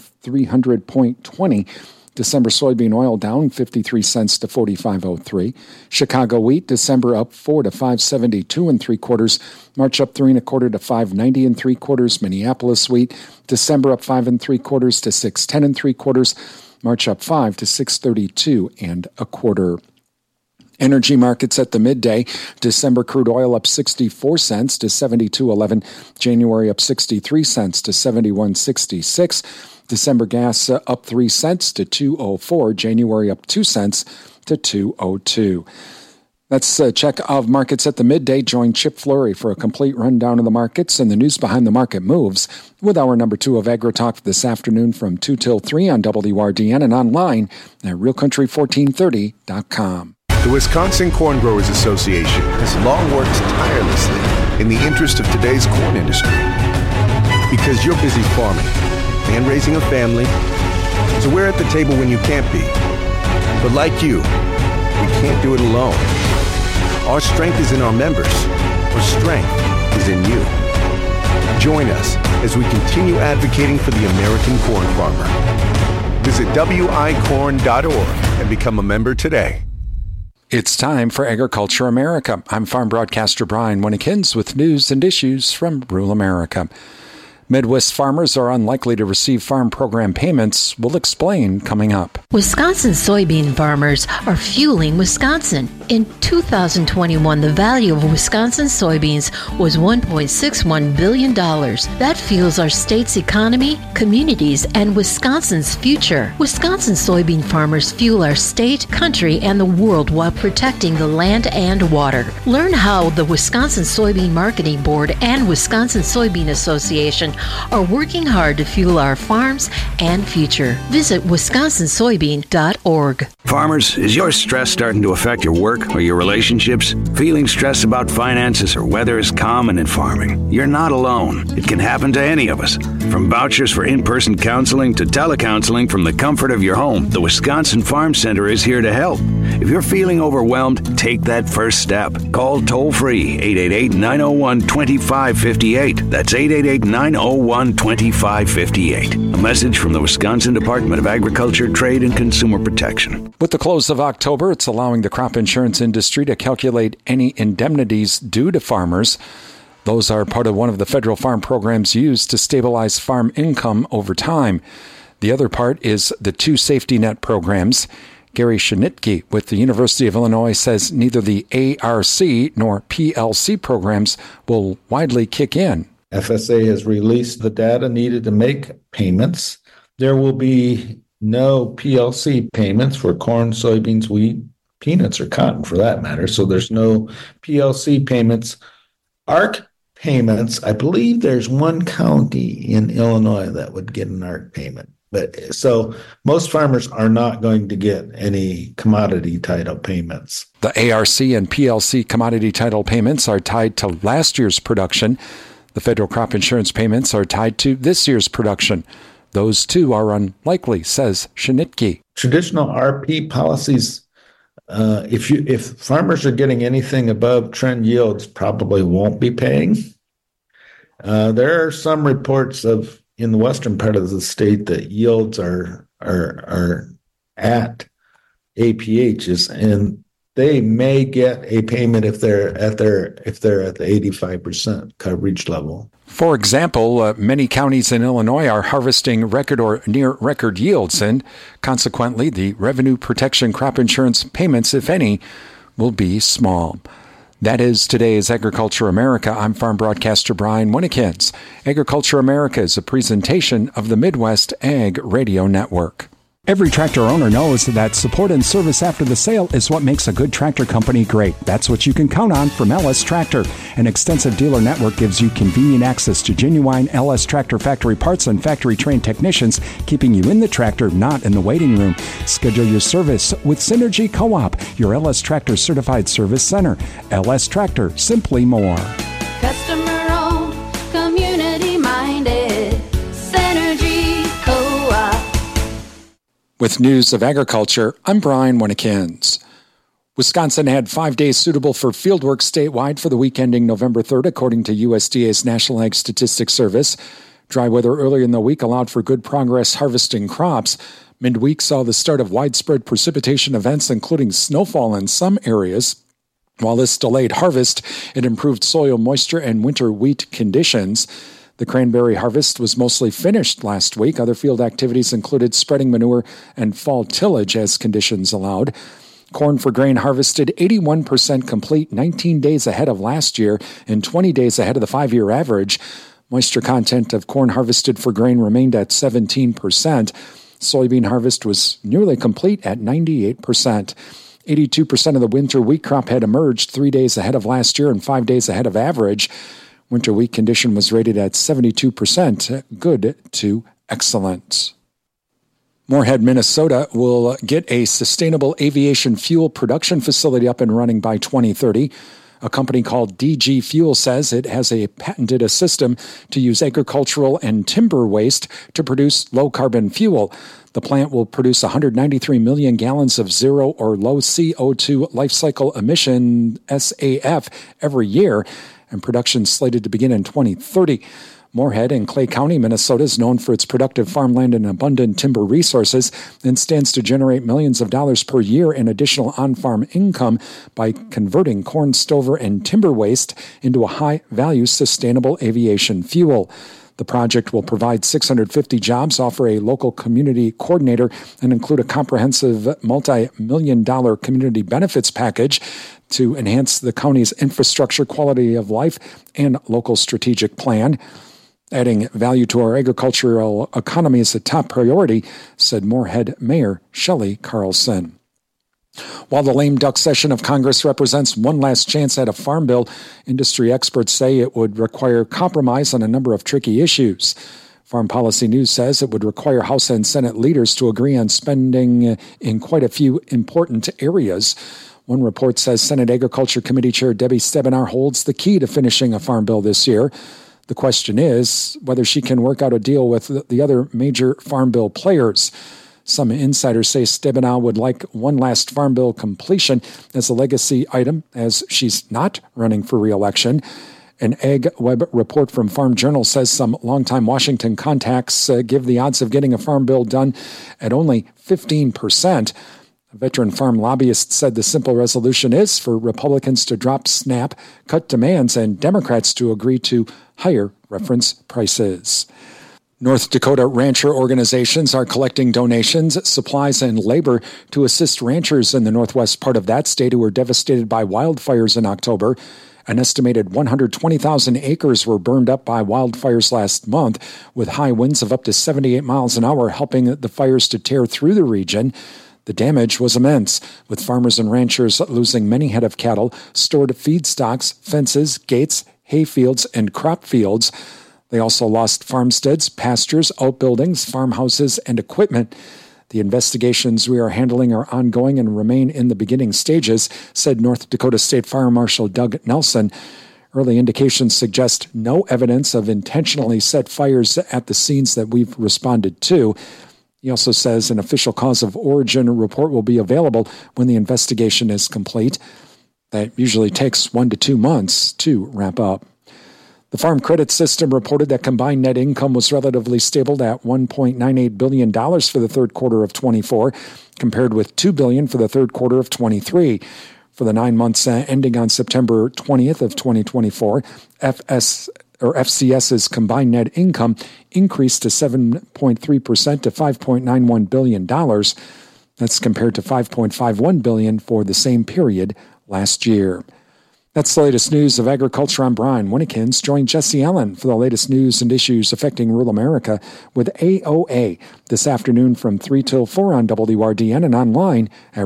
300.20. December soybean oil down 53 cents to 45.03. Chicago wheat, December up 4 to 5.72 3/4. March up 3 1/4 to 5.90 3/4. Minneapolis wheat, December up 5 3/4 to 6.10 3/4. March up 5 to 6.32 1/4. Energy markets at the midday. December crude oil up 64 cents to 72.11. January up 63 cents to 71.66. December gas up 3 cents to 2.04. January up 2 cents to 2.02. That's a check of markets at the midday. Join Chip Fleury for a complete rundown of the markets and the news behind the market moves with our number 2 of AgriTalk this afternoon from 2 till 3 on WRDN and online at realcountry1430.com. The Wisconsin Corn Growers Association has long worked tirelessly in the interest of today's corn industry. Because you're busy farming and raising a family, so we're at the table when you can't be. But like you, we can't do it alone. Our strength is in our members. Our strength is in you. Join us as we continue advocating for the American corn farmer. Visit wicorn.org and become a member today. It's time for Agriculture America. I'm farm broadcaster Brian Winnikins with news and issues from rural America. Midwest farmers are unlikely to receive farm program payments. We'll explain coming up. Wisconsin soybean farmers are fueling Wisconsin. In 2021, the value of Wisconsin soybeans was $1.61 billion. That fuels our state's economy, communities, and Wisconsin's future. Wisconsin soybean farmers fuel our state, country, and the world while protecting the land and water. Learn how the Wisconsin Soybean Marketing Board and Wisconsin Soybean Association are working hard to fuel our farms and future. Visit wisconsinsoybean.org. Farmers, is your stress starting to affect your work or your relationships? Feeling stressed about finances or weather is common in farming. You're not alone. It can happen to any of us. From vouchers for in-person counseling to telecounseling from the comfort of your home, the Wisconsin Farm Center is here to help. If you're feeling overwhelmed, take that first step. Call toll-free 888-901-2558. That's 888-901-2558. A message from the Wisconsin Department of Agriculture, Trade, and Consumer Protection. With the close of October, it's allowing the crop insurance industry to calculate any indemnities due to farmers. Those are part of one of the federal farm programs used to stabilize farm income over time. The other part is the two safety net programs. Gary Schnitke with the University of Illinois says neither the ARC nor PLC programs will widely kick in. FSA has released the data needed to make payments. There will be no PLC payments for corn, soybeans, wheat, peanuts, or cotton for that matter. So there's no PLC payments. ARC payments, I believe there's one county in Illinois that would get an ARC payment. But so most farmers are not going to get any commodity title payments. The ARC and PLC commodity title payments are tied to last year's production. The federal crop insurance payments are tied to this year's production. Those two are unlikely, says Schnitke. Traditional RP policies, if farmers are getting anything above trend yields, probably won't be paying. There are some reports in the western part of the state that yields are at APHs, and they may get a payment if they're at the 85% coverage level. For example, many counties in Illinois are harvesting record or near record yields, and consequently, the revenue protection crop insurance payments, if any, will be small. That is today's Agriculture America. I'm farm broadcaster Brian Winnikins. Agriculture America is a presentation of the Midwest Ag Radio Network. Every tractor owner knows that support and service after the sale is what makes a good tractor company great. That's what you can count on from LS Tractor. An extensive dealer network gives you convenient access to genuine LS Tractor factory parts and factory-trained technicians, keeping you in the tractor, not in the waiting room. Schedule your service with Synergy Co-op, your LS Tractor certified service center. LS Tractor, simply more. Customer-owned, community-minded, Synergy Co-op. With news of agriculture, I'm Brian Winnikins. Wisconsin had 5 days suitable for fieldwork statewide for the week ending November 3rd, according to USDA's National Ag Statistics Service. Dry weather earlier in the week allowed for good progress harvesting crops. Midweek saw the start of widespread precipitation events, including snowfall in some areas. While this delayed harvest, it improved soil moisture and winter wheat conditions. The cranberry harvest was mostly finished last week. Other field activities included spreading manure and fall tillage as conditions allowed. Corn for grain harvested 81% complete, 19 days ahead of last year and 20 days ahead of the 5-year average. Moisture content of corn harvested for grain remained at 17%. Soybean harvest was nearly complete at 98%. 82% of the winter wheat crop had emerged 3 days ahead of last year and 5 days ahead of average. Winter wheat condition was rated at 72%, good to excellent. Moorhead, Minnesota will get a sustainable aviation fuel production facility up and running by 2030. A company called DG Fuel says it has patented a system to use agricultural and timber waste to produce low-carbon fuel. The plant will produce 193 million gallons of zero or low CO2 life cycle emission SAF every year, and production slated to begin in 2030. Moorhead in Clay County, Minnesota is known for its productive farmland and abundant timber resources and stands to generate millions of dollars per year in additional on-farm income by converting corn, stover, and timber waste into a high-value sustainable aviation fuel. The project will provide 650 jobs, offer a local community coordinator, and include a comprehensive multi-million-dollar community benefits package to enhance the county's infrastructure, quality of life, and local strategic plan. Adding value to our agricultural economy is a top priority, said Moorhead Mayor Shelley Carlson. While the lame duck session of Congress represents one last chance at a farm bill, industry experts say it would require compromise on a number of tricky issues. Farm Policy News says it would require House and Senate leaders to agree on spending in quite a few important areas. One report says Senate Agriculture Committee Chair Debbie Stebenar holds the key to finishing a farm bill this year. The question is whether she can work out a deal with the other major farm bill players. Some insiders say Stebenar would like one last farm bill completion as a legacy item, as she's not running for re-election. An Ag Web report from Farm Journal says some longtime Washington contacts give the odds of getting a farm bill done at only 15%. A veteran farm lobbyist said the simple resolution is for Republicans to drop SNAP, cut demands, and Democrats to agree to higher reference prices. North Dakota rancher organizations are collecting donations, supplies, and labor to assist ranchers in the northwest part of that state who were devastated by wildfires in October. An estimated 120,000 acres were burned up by wildfires last month, with high winds of up to 78 miles an hour helping the fires to tear through the region. The damage was immense, with farmers and ranchers losing many head of cattle, stored feedstocks, fences, gates, hay fields, and crop fields. They also lost farmsteads, pastures, outbuildings, farmhouses, and equipment. The investigations we are handling are ongoing and remain in the beginning stages, said North Dakota State Fire Marshal Doug Nelson. Early indications suggest no evidence of intentionally set fires at the scenes that we've responded to. He also says an official cause of origin report will be available when the investigation is complete. That usually takes 1 to 2 months to wrap up. The Farm Credit System reported that combined net income was relatively stable at $1.98 billion for the third quarter of 24, compared with $2 billion for the third quarter of 23. For the 9 months ending on September 20th of 2024, FCS's combined net income increased to 7.3% to $5.91 billion. That's compared to $5.51 billion for the same period last year. That's the latest news of agriculture. I'm Brian Winnekins. Join Jesse Allen for the latest news and issues affecting rural America with AOA this afternoon from 3 till 4 on WRDN and online at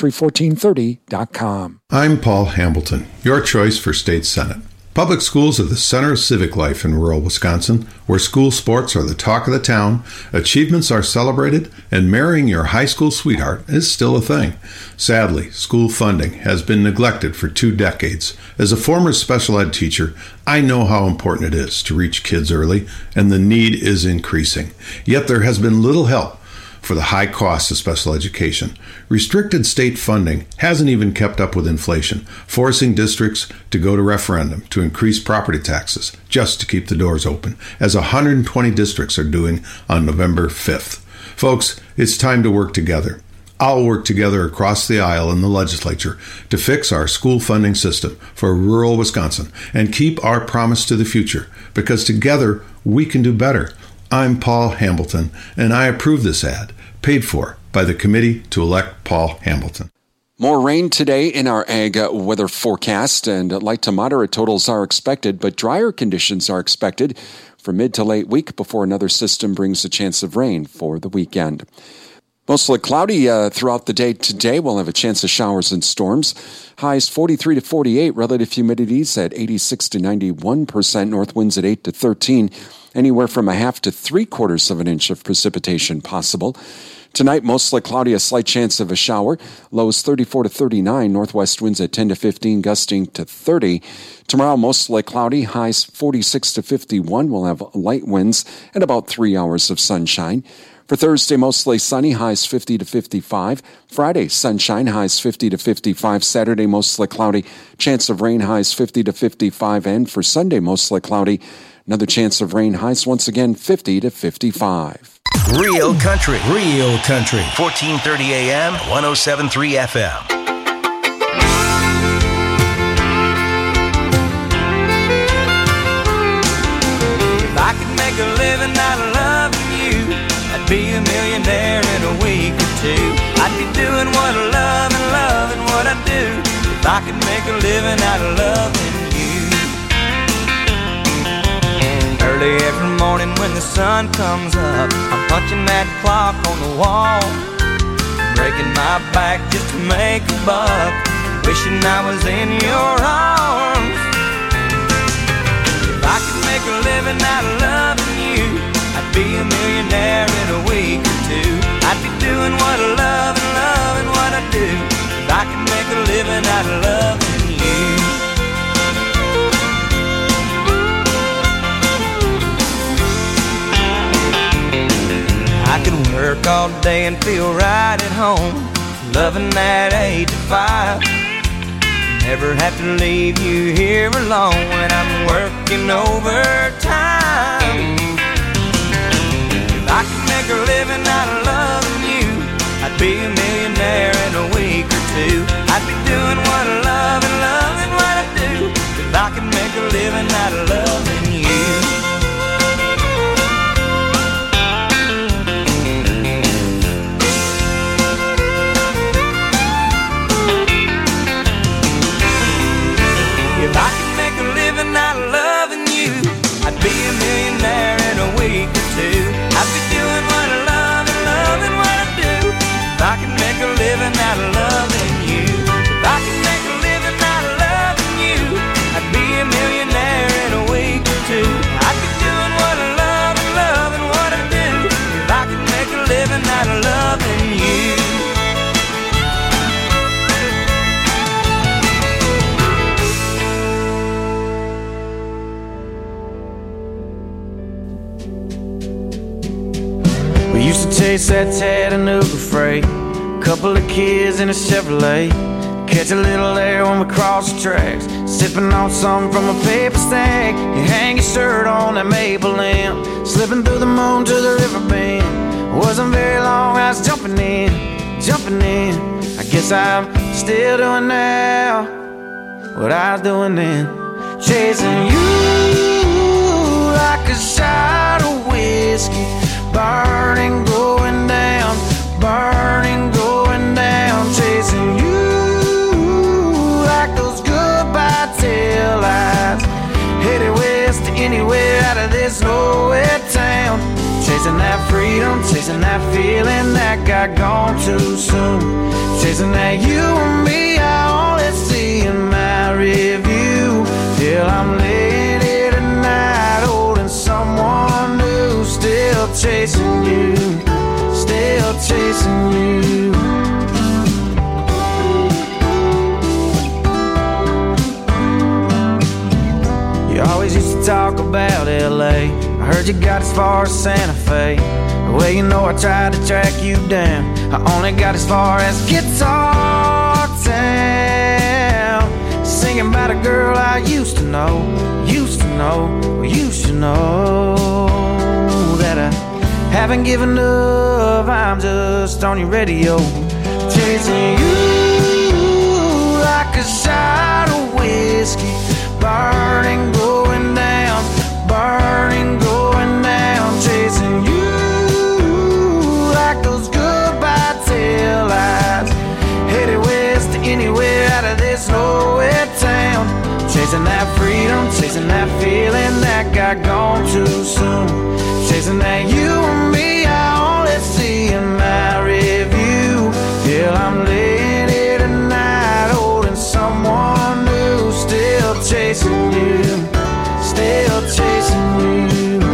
realcountry1430.com. I'm Paul Hambleton, your choice for state senate. Public schools are the center of civic life in rural Wisconsin, where school sports are the talk of the town, achievements are celebrated, and marrying your high school sweetheart is still a thing. Sadly, school funding has been neglected for 2 decades. As a former special ed teacher, I know how important it is to reach kids early, and the need is increasing. Yet there has been little help for the high cost of special education. Restricted state funding hasn't even kept up with inflation, forcing districts to go to referendum to increase property taxes just to keep the doors open, as 120 districts are doing on November 5th. Folks, it's time to work together. I'll work together across the aisle in the legislature to fix our school funding system for rural Wisconsin and keep our promise to the future, because together we can do better. I'm Paul Hambleton, and I approve this ad, paid for by the committee to elect Paul Hambleton. More rain today in our ag weather forecast, and light to moderate totals are expected, but drier conditions are expected for mid to late week before another system brings a chance of rain for the weekend. Mostly cloudy throughout the day today. We'll have a chance of showers and storms. Highs 43 to 48, relative humidities at 86 to 91%, north winds at 8 to 13, anywhere from 1/2 to 3/4 of an inch of precipitation possible. Tonight, mostly cloudy, a slight chance of a shower. Lows 34 to 39, northwest winds at 10 to 15, gusting to 30. Tomorrow, mostly cloudy, highs 46 to 51. We'll have light winds and about 3 hours of sunshine. For Thursday, mostly sunny, highs 50 to 55. Friday, sunshine, highs 50 to 55. Saturday, mostly cloudy, chance of rain, highs 50 to 55. And for Sunday, mostly cloudy, another chance of rain, highs once again 50 to 55. Real Country. 1430 AM, 107.3 FM. If I could make a living out of loving you, I'd be a millionaire in a week or 2. I'd be doing what I love and loving what I do. If I could make a living out of loving you. Early every morning when the sun comes up, I'm punching that clock on the wall, breaking my back just to make a buck, wishing I was in your arms. If I could make a living out of loving you, I'd be a millionaire in a week or 2. I'd be doing what I love and loving what I do. If I could make a living out of loving you. I could work all day and feel right at home, loving that 8 to 5. Never have to leave you here alone when I'm working overtime. If I could make a living out of loving you, I'd be a millionaire in a week or 2. I'd be doing what I love and loving what I do. If I could make a living out of loving you. If I could chase that Chattanooga freight. Couple of kids in a Chevrolet. Catch a little air when we cross the tracks. Sipping on something from a paper stack. You hang your shirt on that maple lamp. Slipping through the moon to the river bend. Wasn't very long, I was jumping in. I guess I'm still doing now what I was doing then. Chasing you like a shot of whiskey. Burning, going down. Burning, going down. Chasing you like those goodbye tail lights. Headed west to anywhere out of this nowhere town. Chasing that freedom, chasing that feeling that got gone too soon. Chasing that you and me, I only see in my review. Till I'm laying here tonight, holding someone new. Still chasing you, still chasing you. You always used to talk about L.A. I heard you got as far as Santa Fe. Well, you know I tried to track you down. I only got as far as Guitar Town. Singing about a girl I used to know. You should know that I haven't given up. I'm just on your radio. Chasing you like a shot of whiskey. Burning, going down. Burning, going down. Chasing you like those goodbye tail lights. Headed west to anywhere out of this nowhere town. Chasing that freedom, chasing that feeling that got gone too soon. Chasing that you and me, I only see in my review. Till I'm laying here tonight, holding someone new. Still chasing you, still chasing you.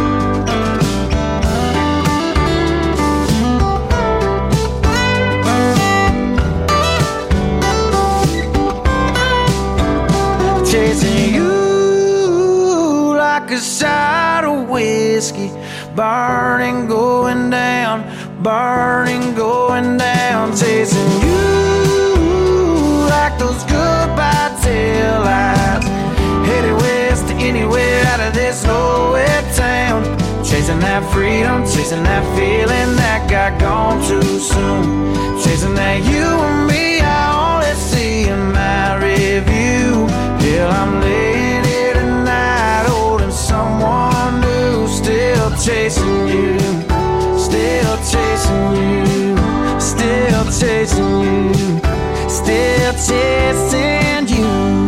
Chasing you like a shot of whiskey. Burning, going down. Burning, going down. Chasing you like those goodbye tail lights. Headed west to anywhere out of this nowhere town. Chasing that freedom, chasing that feeling that got gone too soon. Chasing that you and me, I only see in my review. Till I'm laying here tonight, holding someone new. Still chasing you, still chasing you, still chasing you, still chasing you.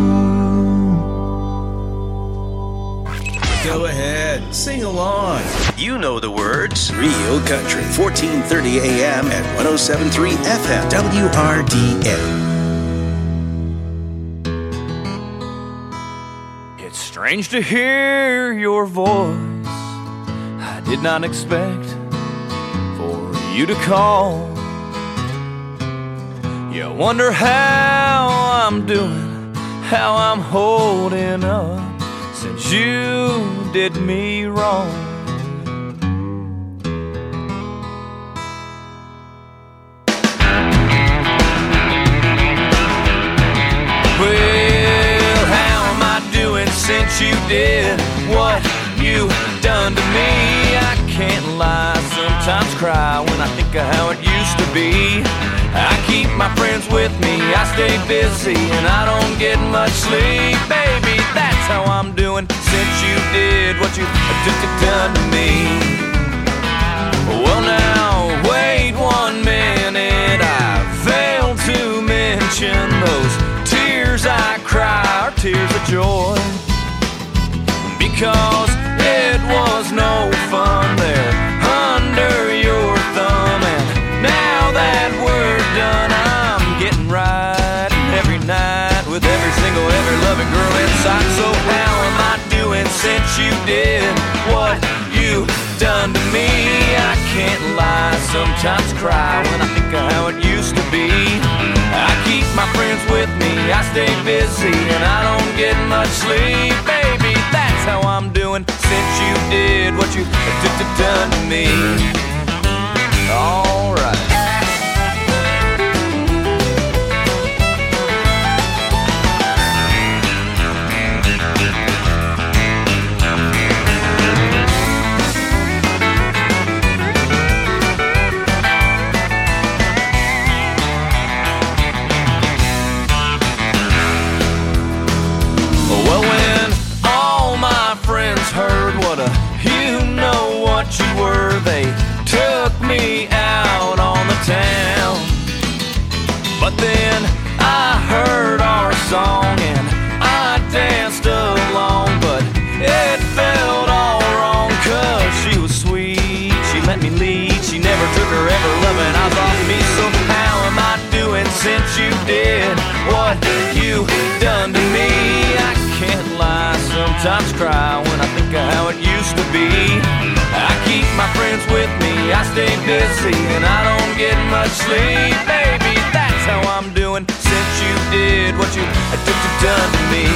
Go ahead, sing along. You know the words. Real Country, 1430 AM and 107.3 FM, WRDN. It's strange to hear your voice. I did not expect for you to call. You wonder how I'm doing, how I'm holding up, since you did me wrong. Well, how am I doing since you did what you done to me? I can't lie, sometimes cry when I think of how it used to be. I keep my friends with me, I stay busy, and I don't get much sleep. Baby, that's how I'm doing since you did what you done to me. Well now, wait 1 minute, I failed to mention those tears I cry are tears of joy. Because it was no fun there under your thumb, and now that we're done, I'm getting right every night with every single, every loving girl inside. So how am I doing since you did what you done to me? I can't lie, sometimes cry when I think of how it used to be. I keep my friends with me, I stay busy, and I don't get much sleep. Baby, that's how I'm doing since you did what you done to me. All right. Well, when all my friends heard what a you-know-what you were, they took me out on the town. But then I heard our song and I danced along, but it felt all wrong, 'cause she was sweet, she let me lead, she never took her ever loving eyes off me. So how am I doing since you did what you done to me? I can't lie, sometimes cry when I think of how it used to be. I keep my friends with me, I stay busy, and I don't get much sleep. Baby, that's how I'm doing since you did what you done to me.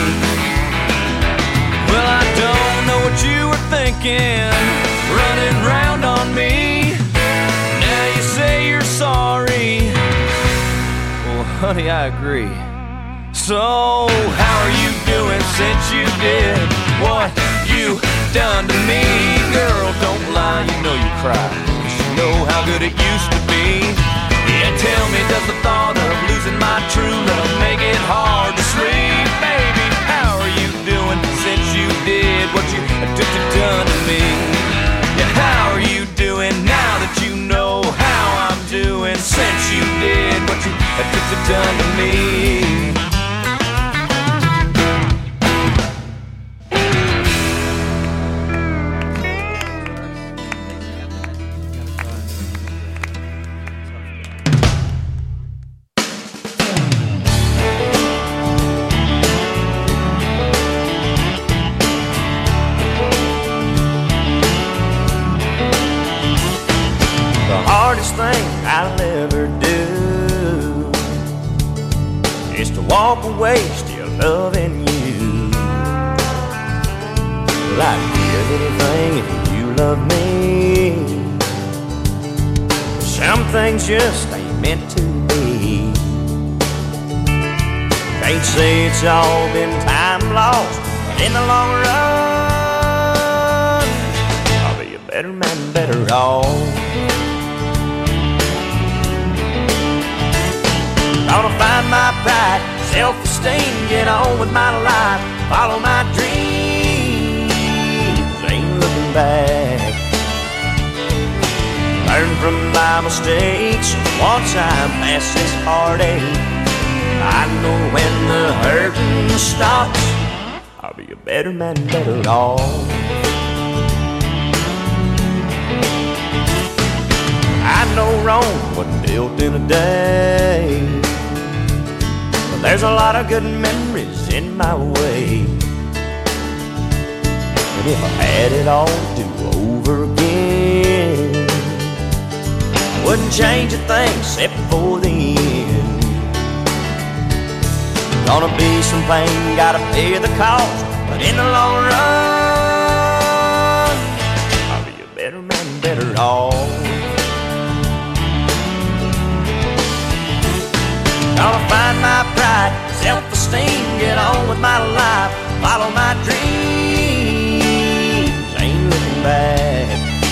Well, I don't know what you were thinking, running round on me. Now you say you're sorry. Well, honey, I agree. So, how are you doing since you did what you done to me? Girl, don't lie, you know you cry, 'cause you know how good it used to be. Yeah, tell me, does the thought of losing my true love make it hard to sleep? Baby, how are you doing since you did what you done to me? Yeah, how are you doing now that you know how I'm doing since you did what you done to me? Walk away, still loving you. Well, I'd give anything if you love me. Some things just ain't meant to be. Can't say it's all been time lost, but in the long run, I'll be a better man, better off. Gonna find my pride, self-esteem, get on with my life, follow my dreams, ain't looking back. Learn from my mistakes, once I'm past this heartache, I know when the hurting stops, I'll be a better man, better off. I know Rome wasn't built in a day, there's a lot of good memories in my way. And if I had it all to do over again, I wouldn't change a thing except for the end. Gonna be some pain, gotta pay the cost, but in the long run, I'll be a better man, better off. Gonna find my pride, self-esteem, get on with my life, follow my dreams, ain't looking back.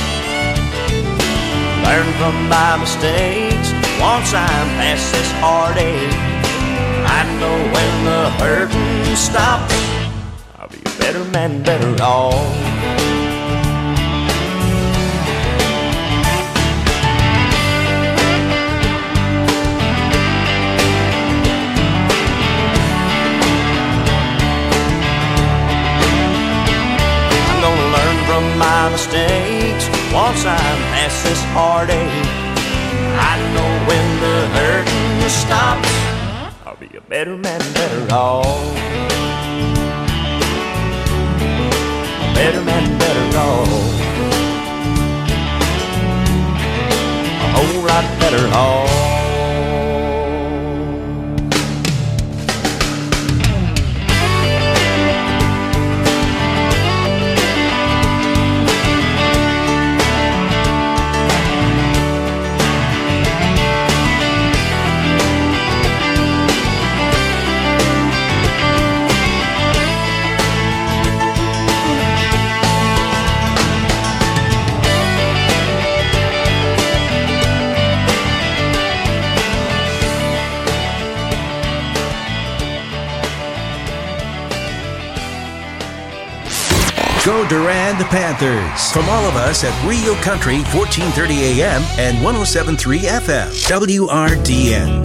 Learn from my mistakes, once I'm past this heartache, I know when the hurting stops, I'll be a better man, better off. My mistakes, once I'm past this heartache, I know when the hurting stops, I'll be a better man, better off. A better man, better off. A whole lot better off. Go Durand the Panthers. From all of us at Real Country, 1430 AM and 107.3 FM. WRDN.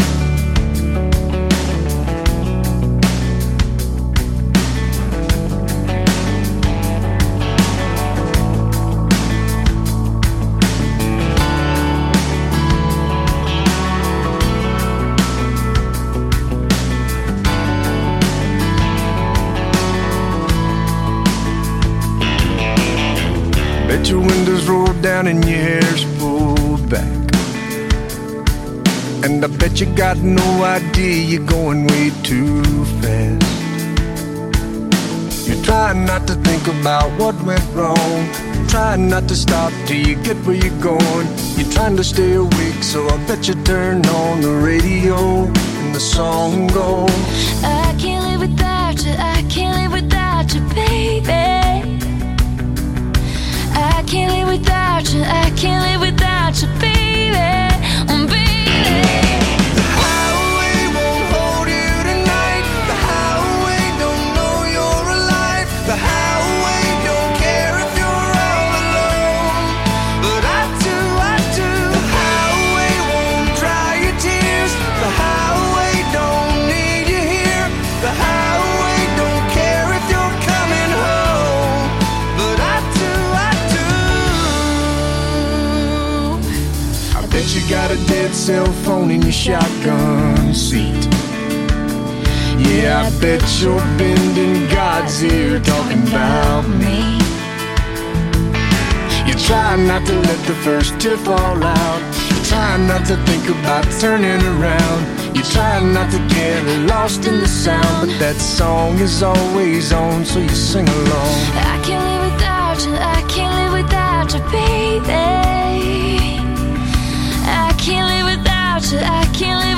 Your windows roll down and your hair's pulled back, and I bet you got no idea you're going way too fast. You're trying not to think about what went wrong, trying not to stop till you get where you're going. You're trying to stay awake, so I bet you turn on the radio and the song goes, I can't live without you, I can't live without you, baby. I can't live without you, I can't live without you, baby, baby. The highway won't hold you tonight. The highway don't know you're alive. The highway don't care if you're all alone. But I do. The highway won't dry your tears. The highway don't need you here. The highway don't care if you're coming home. But I do. Bet you got a dead cell phone in your shotgun seat. Yeah, I bet you're bending God's ear talking about me. You try not to let the first tear fall out. You try not to think about turning around. You try not to get lost in the sound. But that song is always on, so you sing along. I can't live without you, I can't live without you, baby. I can't live without you, I can't live